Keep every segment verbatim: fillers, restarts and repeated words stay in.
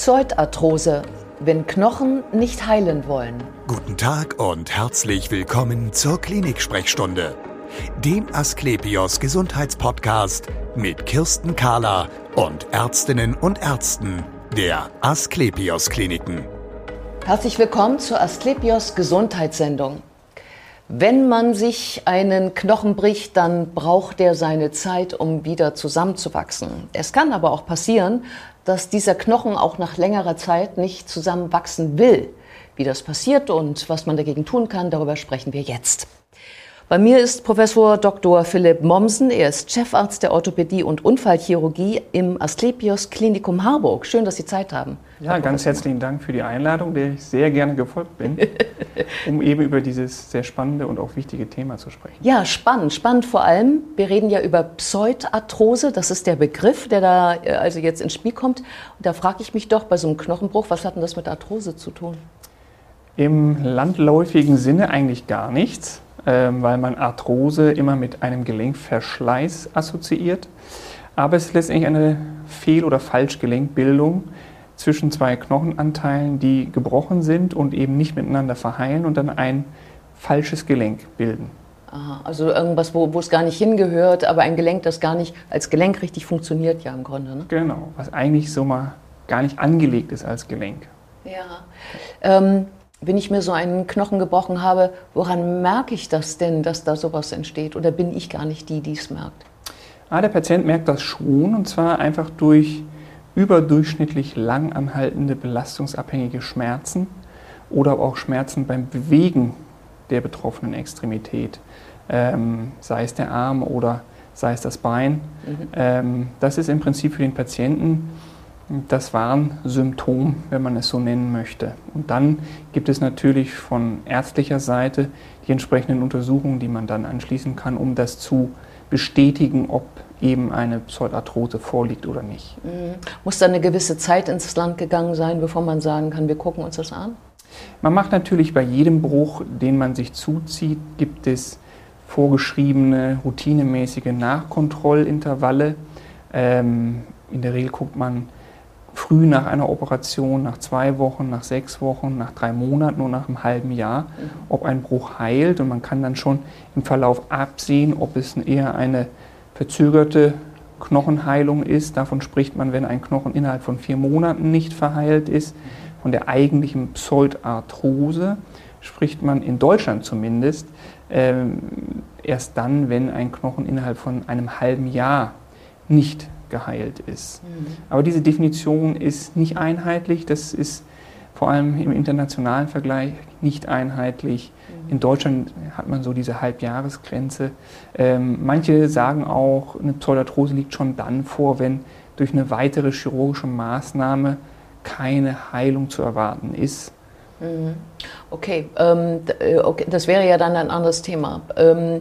Pseudarthrose, wenn Knochen nicht heilen wollen. Guten Tag und herzlich willkommen zur Klinik-Sprechstunde, dem Asklepios Gesundheitspodcast mit Kirsten Kahler und Ärztinnen und Ärzten der Asklepios Kliniken. Herzlich willkommen zur Asklepios Gesundheitssendung. Wenn man sich einen Knochen bricht, dann braucht er seine Zeit, um wieder zusammenzuwachsen. Es kann aber auch passieren, dass dieser Knochen auch nach längerer Zeit nicht zusammenwachsen will. Wie das passiert und was man dagegen tun kann, darüber sprechen wir jetzt. Bei mir ist Professor Doktor Philipp Mommsen. Er ist Chefarzt der Orthopädie und Unfallchirurgie im Asklepios Klinikum Harburg. Schön, dass Sie Zeit haben. Ja, ganz herzlichen Dank für die Einladung, der ich sehr gerne gefolgt bin, um eben über dieses sehr spannende und auch wichtige Thema zu sprechen. Ja, spannend. Spannend vor allem. Wir reden ja über Pseudarthrose. Das ist der Begriff, der da also jetzt ins Spiel kommt. Und da frage ich mich doch bei so einem Knochenbruch, was hat denn das mit Arthrose zu tun? Im landläufigen Sinne eigentlich gar nichts, weil man Arthrose immer mit einem Gelenkverschleiß assoziiert. Aber es ist letztendlich eine Fehl- oder Falschgelenkbildung zwischen zwei Knochenanteilen, die gebrochen sind und eben nicht miteinander verheilen und dann ein falsches Gelenk bilden. Aha, also irgendwas, wo, wo es gar nicht hingehört, aber ein Gelenk, das gar nicht als Gelenk richtig funktioniert, ja im Grunde. Ne? Genau, was eigentlich so mal gar nicht angelegt ist als Gelenk. Ja. Ähm, Wenn ich mir so einen Knochen gebrochen habe, woran merke ich das denn, dass da sowas entsteht? Oder bin ich gar nicht die, die es merkt? Ah, der Patient merkt das schon, und zwar einfach durch überdurchschnittlich lang anhaltende belastungsabhängige Schmerzen oder auch Schmerzen beim Bewegen der betroffenen Extremität, ähm, sei es der Arm oder sei es das Bein. Mhm. Ähm, das ist im Prinzip für den Patienten das Warnsymptom, wenn man es so nennen möchte. Und dann gibt es natürlich von ärztlicher Seite die entsprechenden Untersuchungen, die man dann anschließen kann, um das zu bestätigen, ob eben eine Pseudarthrose vorliegt oder nicht. Mhm. Muss da eine gewisse Zeit ins Land gegangen sein, bevor man sagen kann, wir gucken uns das an? Man macht natürlich bei jedem Bruch, den man sich zuzieht, gibt es vorgeschriebene, routinemäßige Nachkontrollintervalle. Ähm, in der Regel guckt man früh nach einer Operation, nach zwei Wochen, nach sechs Wochen, nach drei Monaten und nach einem halben Jahr, mhm. ob ein Bruch heilt. Und man kann dann schon im Verlauf absehen, ob es eher eine verzögerte Knochenheilung ist. Davon spricht man, wenn ein Knochen innerhalb von vier Monaten nicht verheilt ist. Von der eigentlichen Pseudarthrose spricht man in Deutschland zumindest äh, erst dann, wenn ein Knochen innerhalb von einem halben Jahr nicht geheilt ist. Mhm. Aber diese Definition ist nicht einheitlich, das ist vor allem im internationalen Vergleich nicht einheitlich. Mhm. In Deutschland hat man so diese Halbjahresgrenze. Ähm, manche sagen auch, eine Pseudarthrose liegt schon dann vor, wenn durch eine weitere chirurgische Maßnahme keine Heilung zu erwarten ist. Mhm. Okay, ähm, okay, das wäre ja dann ein anderes Thema. Ähm,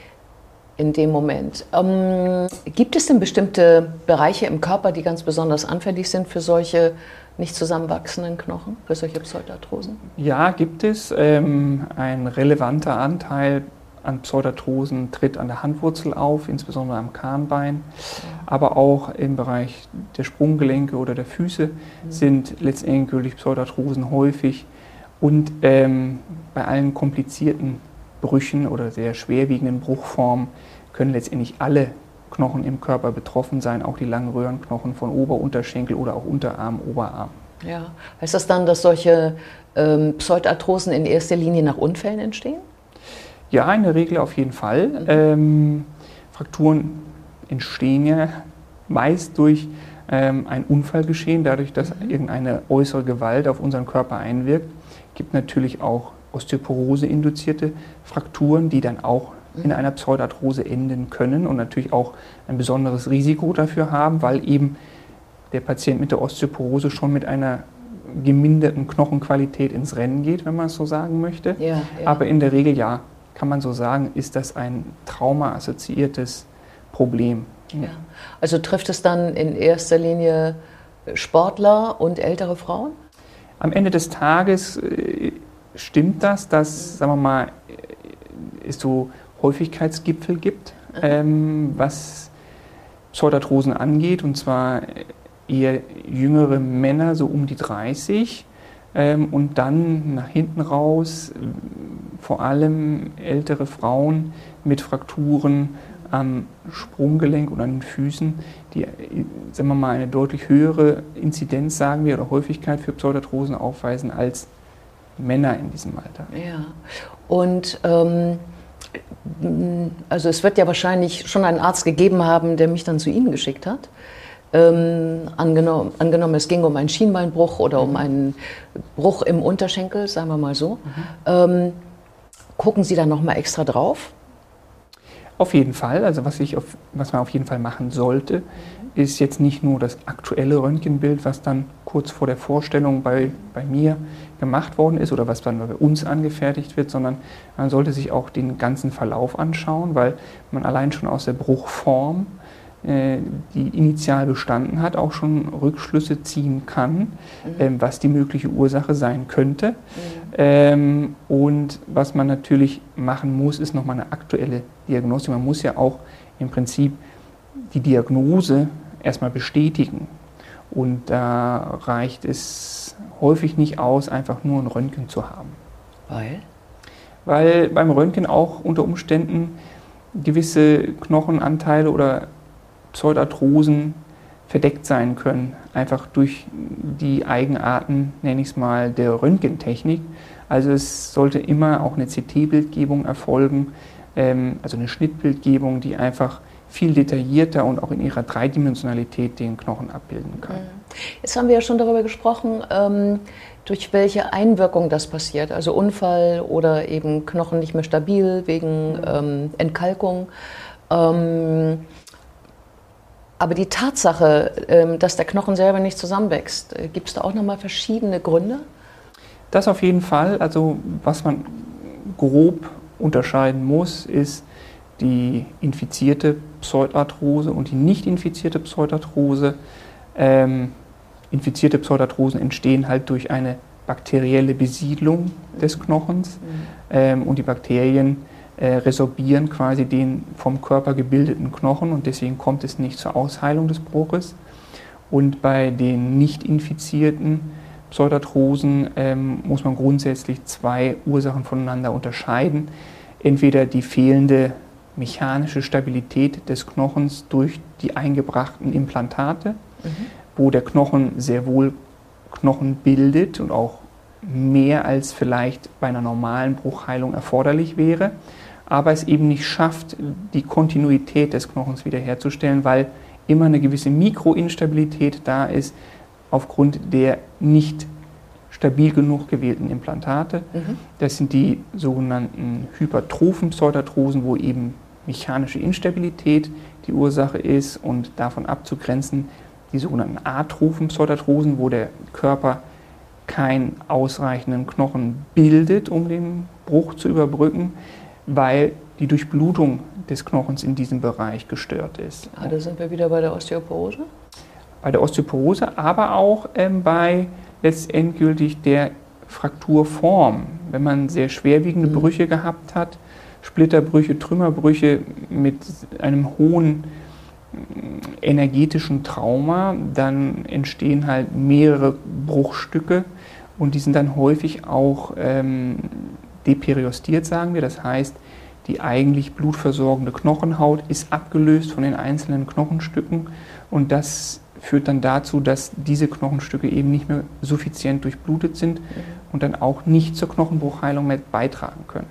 in dem Moment. Ähm, gibt es denn bestimmte Bereiche im Körper, die ganz besonders anfällig sind für solche nicht zusammenwachsenden Knochen, für solche Pseudarthrosen? Ja, gibt es. Ähm, ein relevanter Anteil an Pseudarthrosen tritt an der Handwurzel auf, insbesondere am Kahnbein, mhm. aber auch im Bereich der Sprunggelenke oder der Füße mhm. sind letztendlich Pseudarthrosen häufig. Und ähm, bei allen komplizierten Brüchen oder sehr schwerwiegenden Bruchformen können letztendlich alle Knochen im Körper betroffen sein, auch die langen Röhrenknochen von Ober-Unterschenkel oder auch Unterarm, Oberarm. Ja. Heißt das dann, dass solche ähm, Pseudarthrosen in erster Linie nach Unfällen entstehen? Ja, in der Regel auf jeden Fall. Mhm. Ähm, Frakturen entstehen ja meist durch ähm, ein Unfallgeschehen, dadurch, dass mhm. irgendeine äußere Gewalt auf unseren Körper einwirkt. Es gibt natürlich auch Osteoporose-induzierte Frakturen, die dann auch in einer Pseudarthrose enden können und natürlich auch ein besonderes Risiko dafür haben, weil eben der Patient mit der Osteoporose schon mit einer geminderten Knochenqualität ins Rennen geht, wenn man es so sagen möchte. Ja, ja. Aber in der Regel, ja, kann man so sagen, ist das ein traumaassoziiertes Problem. Ja. Also trifft es dann in erster Linie Sportler und ältere Frauen? Am Ende des Tages äh, stimmt das, dass, sagen wir mal, es so Häufigkeitsgipfel gibt, ähm, was Pseudarthrosen angeht, und zwar eher jüngere Männer, so um die dreißig, ähm, und dann nach hinten raus äh, vor allem ältere Frauen mit Frakturen am Sprunggelenk und an den Füßen, die, sagen wir mal, eine deutlich höhere Inzidenz, sagen wir, oder Häufigkeit für Pseudarthrosen aufweisen als Männer in diesem Alter. Ja, und ähm, also es wird ja wahrscheinlich schon einen Arzt gegeben haben, der mich dann zu Ihnen geschickt hat. Ähm, angenommen, angenommen, es ging um einen Schienbeinbruch oder um einen Bruch im Unterschenkel, sagen wir mal so. Mhm. Ähm, gucken Sie da nochmal extra drauf? Auf jeden Fall. Also was, ich auf, was man auf jeden Fall machen sollte, ist jetzt nicht nur das aktuelle Röntgenbild, was dann kurz vor der Vorstellung bei, bei mir gemacht worden ist oder was dann bei uns angefertigt wird, sondern man sollte sich auch den ganzen Verlauf anschauen, weil man allein schon aus der Bruchform, äh, die initial bestanden hat, auch schon Rückschlüsse ziehen kann, mhm. ähm, was die mögliche Ursache sein könnte. Mhm. Ähm, und was man natürlich machen muss, ist nochmal eine aktuelle Diagnostik. Man muss ja auch im Prinzip die Diagnose erstmal bestätigen. Und da reicht es häufig nicht aus, einfach nur ein Röntgen zu haben. Weil? Weil beim Röntgen auch unter Umständen gewisse Knochenanteile oder Pseudarthrosen verdeckt sein können, einfach durch die Eigenarten, nenne ich es mal, der Röntgentechnik. Also es sollte immer auch eine C T-Bildgebung erfolgen, ähm, also eine Schnittbildgebung, die einfach viel detaillierter und auch in ihrer Dreidimensionalität den Knochen abbilden kann. Jetzt haben wir ja schon darüber gesprochen, ähm, durch welche Einwirkung das passiert, also Unfall oder eben Knochen nicht mehr stabil wegen ähm, Entkalkung. Ähm, aber die Tatsache, ähm, dass der Knochen selber nicht zusammenwächst, äh, gibt es da auch nochmal verschiedene Gründe? Das auf jeden Fall. Also was man grob unterscheiden muss, ist die infizierte Pseudarthrose und die nicht infizierte Pseudarthrose. Ähm, infizierte Pseudarthrosen entstehen halt durch eine bakterielle Besiedlung des Knochens, mhm. ähm, und die Bakterien äh, resorbieren quasi den vom Körper gebildeten Knochen und deswegen kommt es nicht zur Ausheilung des Bruches. Und bei den nicht infizierten Pseudarthrosen ähm, muss man grundsätzlich zwei Ursachen voneinander unterscheiden. Entweder die fehlende mechanische Stabilität des Knochens durch die eingebrachten Implantate, mhm. wo der Knochen sehr wohl Knochen bildet und auch mehr als vielleicht bei einer normalen Bruchheilung erforderlich wäre, aber es eben nicht schafft, die Kontinuität des Knochens wiederherzustellen, weil immer eine gewisse Mikroinstabilität da ist aufgrund der nicht stabil genug gewählten Implantate. Mhm. Das sind die sogenannten hypertrophen Pseudarthrosen, wo eben mechanische Instabilität die Ursache ist, und davon abzugrenzen die sogenannten atrophen Pseudarthrosen, wo der Körper keinen ausreichenden Knochen bildet, um den Bruch zu überbrücken, weil die Durchblutung des Knochens in diesem Bereich gestört ist. Ah, da sind wir wieder bei der Osteoporose? Bei der Osteoporose, aber auch ähm, bei letztendgültig der Frakturform. Wenn man sehr schwerwiegende mhm. Brüche gehabt hat, Splitterbrüche, Trümmerbrüche mit einem hohen energetischen Trauma, dann entstehen halt mehrere Bruchstücke und die sind dann häufig auch ähm, deperiostiert, sagen wir. Das heißt, die eigentlich blutversorgende Knochenhaut ist abgelöst von den einzelnen Knochenstücken und das führt dann dazu, dass diese Knochenstücke eben nicht mehr suffizient durchblutet sind mhm. und dann auch nicht zur Knochenbruchheilung mehr beitragen können.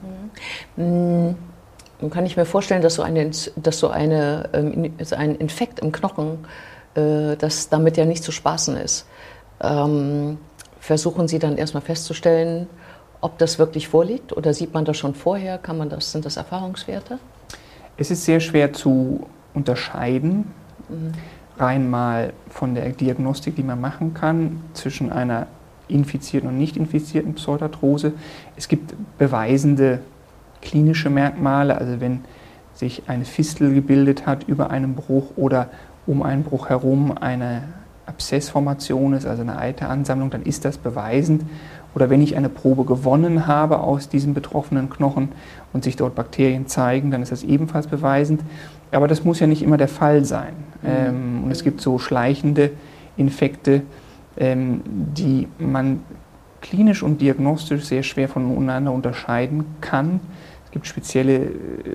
Mhm. Nun kann ich mir vorstellen, dass so, eine, dass so eine, ähm, ein Infekt im Knochen, äh, dass damit ja nicht zu spaßen ist. Ähm, versuchen Sie dann erstmal festzustellen, ob das wirklich vorliegt, oder sieht man das schon vorher? Kann man das, sind das Erfahrungswerte? Es ist sehr schwer zu unterscheiden, mhm. rein mal von der Diagnostik, die man machen kann, zwischen einer infizierten und nicht infizierten Pseudarthrose. Es gibt beweisende klinische Merkmale, also wenn sich eine Fistel gebildet hat über einen Bruch oder um einen Bruch herum eine Abszessformation ist, also eine Eiteransammlung, dann ist das beweisend. Oder wenn ich eine Probe gewonnen habe aus diesem betroffenen Knochen und sich dort Bakterien zeigen, dann ist das ebenfalls beweisend. Aber das muss ja nicht immer der Fall sein. Mhm. Ähm, und es gibt so schleichende Infekte, ähm, die man klinisch und diagnostisch sehr schwer voneinander unterscheiden kann. Es gibt spezielle äh,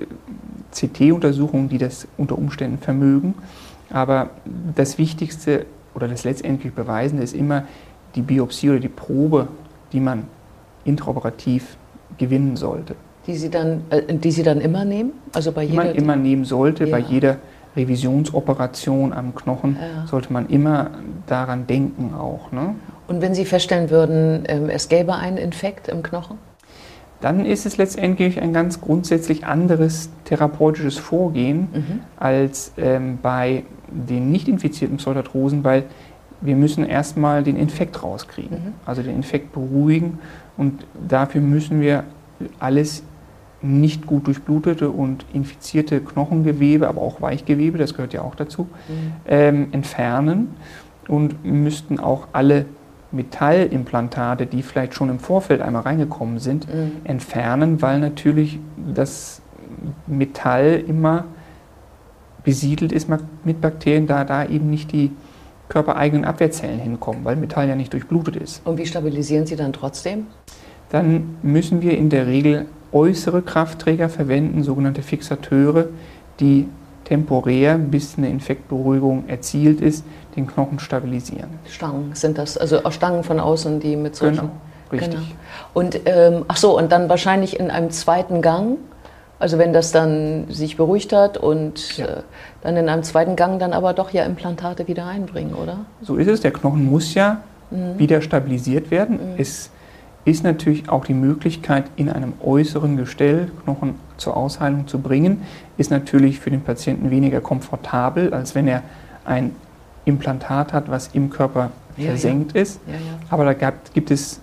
C T-Untersuchungen, die das unter Umständen vermögen. Aber das Wichtigste oder das letztendlich Beweisende ist immer die Biopsie oder die Probe, die man intraoperativ gewinnen sollte. Die Sie dann, äh, die Sie dann immer nehmen? Also bei die jeder, man immer nehmen sollte, ja. bei jeder Revisionsoperation am Knochen ja. sollte man immer daran denken auch. Ne? Und wenn Sie feststellen würden, ähm, es gäbe einen Infekt im Knochen? Dann ist es letztendlich ein ganz grundsätzlich anderes therapeutisches Vorgehen mhm. als ähm, bei den nicht infizierten Pseudarthrosen, weil wir müssen erstmal den Infekt rauskriegen, mhm. also den Infekt beruhigen, und dafür müssen wir alles nicht gut durchblutete und infizierte Knochengewebe, aber auch Weichgewebe, das gehört ja auch dazu, mhm. ähm, entfernen und müssten auch alle Metallimplantate, die vielleicht schon im Vorfeld einmal reingekommen sind, mhm. entfernen, weil natürlich das Metall immer besiedelt ist mit Bakterien, da da eben nicht die körpereigenen Abwehrzellen hinkommen, weil Metall ja nicht durchblutet ist. Und wie stabilisieren Sie dann trotzdem? Dann müssen wir in der Regel äußere Kraftträger verwenden, sogenannte Fixateure, die temporär, bis eine Infektberuhigung erzielt ist, den Knochen stabilisieren. Stangen sind das, also auch Stangen von außen, die mit solchen... Genau, richtig. Genau. Und, ähm, ach so, und dann wahrscheinlich in einem zweiten Gang, also wenn das dann sich beruhigt hat und ja. äh, dann in einem zweiten Gang dann aber doch ja Implantate wieder einbringen, oder? So ist es, der Knochen muss ja mhm. wieder stabilisiert werden. Mhm. Es ist natürlich auch die Möglichkeit, in einem äußeren Gestell Knochen zur Ausheilung zu bringen, ist natürlich für den Patienten weniger komfortabel, als wenn er ein Implantat hat, was im Körper ja, versenkt ja. ist. Ja, ja. Aber da gab, gibt es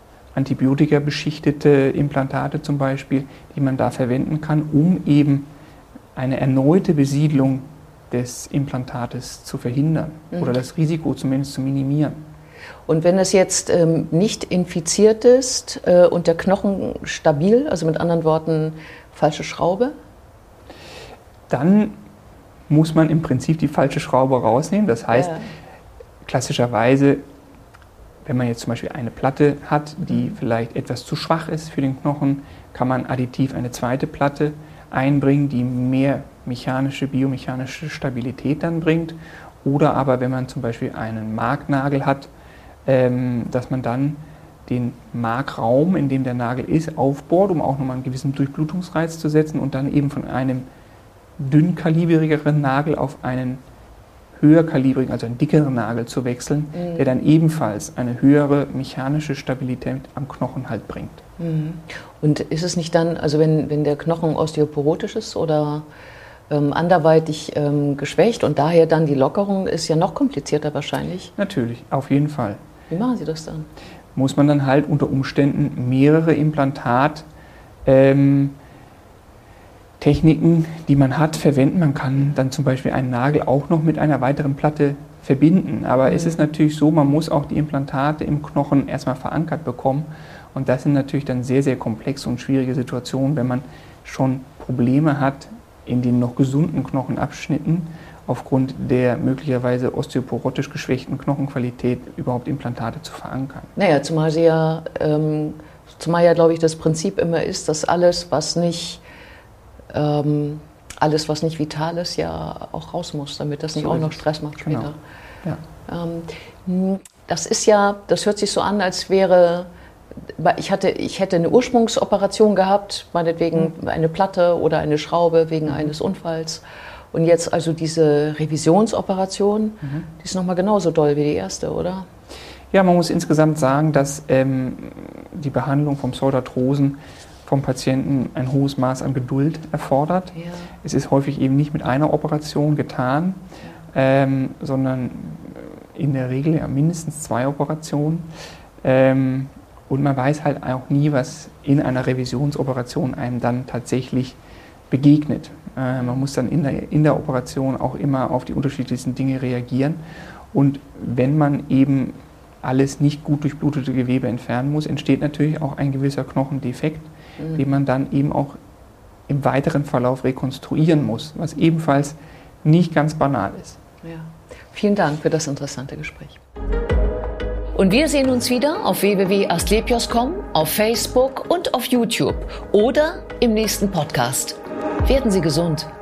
antibiotika-beschichtete Implantate zum Beispiel, die man da verwenden kann, um eben eine erneute Besiedlung des Implantates zu verhindern mhm. oder das Risiko zumindest zu minimieren. Und wenn es jetzt ähm, nicht infiziert ist äh, und der Knochen stabil, also mit anderen Worten falsche Schraube? Dann muss man im Prinzip die falsche Schraube rausnehmen. Das heißt, ja. klassischerweise, wenn man jetzt zum Beispiel eine Platte hat, die vielleicht etwas zu schwach ist für den Knochen, kann man additiv eine zweite Platte einbringen, die mehr mechanische, biomechanische Stabilität dann bringt. Oder aber, wenn man zum Beispiel einen Marknagel hat, ähm, dass man dann den Markraum, in dem der Nagel ist, aufbohrt, um auch nochmal einen gewissen Durchblutungsreiz zu setzen und dann eben von einem dünnkalibrigeren Nagel auf einen höherkalibrigen, also einen dickeren Nagel zu wechseln, mhm. der dann ebenfalls eine höhere mechanische Stabilität am Knochen halt bringt. Mhm. Und ist es nicht dann, also wenn, wenn der Knochen osteoporotisch ist oder ähm, anderweitig ähm, geschwächt und daher dann die Lockerung ist ja noch komplizierter wahrscheinlich? Natürlich, auf jeden Fall. Wie machen Sie das dann? Muss man dann halt unter Umständen mehrere Implantat ähm, Techniken, die man hat, verwenden. Man kann dann zum Beispiel einen Nagel auch noch mit einer weiteren Platte verbinden. Aber mhm. es ist natürlich so, man muss auch die Implantate im Knochen erstmal verankert bekommen. Und das sind natürlich dann sehr, sehr komplexe und schwierige Situationen, wenn man schon Probleme hat, in den noch gesunden Knochenabschnitten aufgrund der möglicherweise osteoporotisch geschwächten Knochenqualität überhaupt Implantate zu verankern. Naja, zumal sie ja, ähm, zumal ja, glaube ich, das Prinzip immer ist, dass alles, was nicht Ähm, alles, was nicht vital ist, ja auch raus muss, damit das nicht so auch noch Stress macht später. Genau. Ja. Ähm, das ist ja, das hört sich so an, als wäre, ich, hatte, ich hätte eine Ursprungsoperation gehabt, meinetwegen mhm. eine Platte oder eine Schraube wegen mhm. eines Unfalls. Und jetzt also diese Revisionsoperation, mhm. die ist nochmal genauso doll wie die erste, oder? Ja, man muss insgesamt sagen, dass ähm, die Behandlung von Pseudarthrosen vom Patienten ein hohes Maß an Geduld erfordert. Ja. Es ist häufig eben nicht mit einer Operation getan, ja. ähm, sondern in der Regel ja mindestens zwei Operationen. Ähm, und man weiß halt auch nie, was in einer Revisionsoperation einem dann tatsächlich begegnet. Äh, man muss dann in der, in der Operation auch immer auf die unterschiedlichsten Dinge reagieren. Und wenn man eben alles nicht gut durchblutete Gewebe entfernen muss, entsteht natürlich auch ein gewisser Knochendefekt, mhm. den man dann eben auch im weiteren Verlauf rekonstruieren muss, was ebenfalls nicht ganz banal ist. Ja. Vielen Dank für das interessante Gespräch. Und wir sehen uns wieder auf w w w punkt asklepios punkt com, auf Facebook und auf YouTube oder im nächsten Podcast. Werden Sie gesund.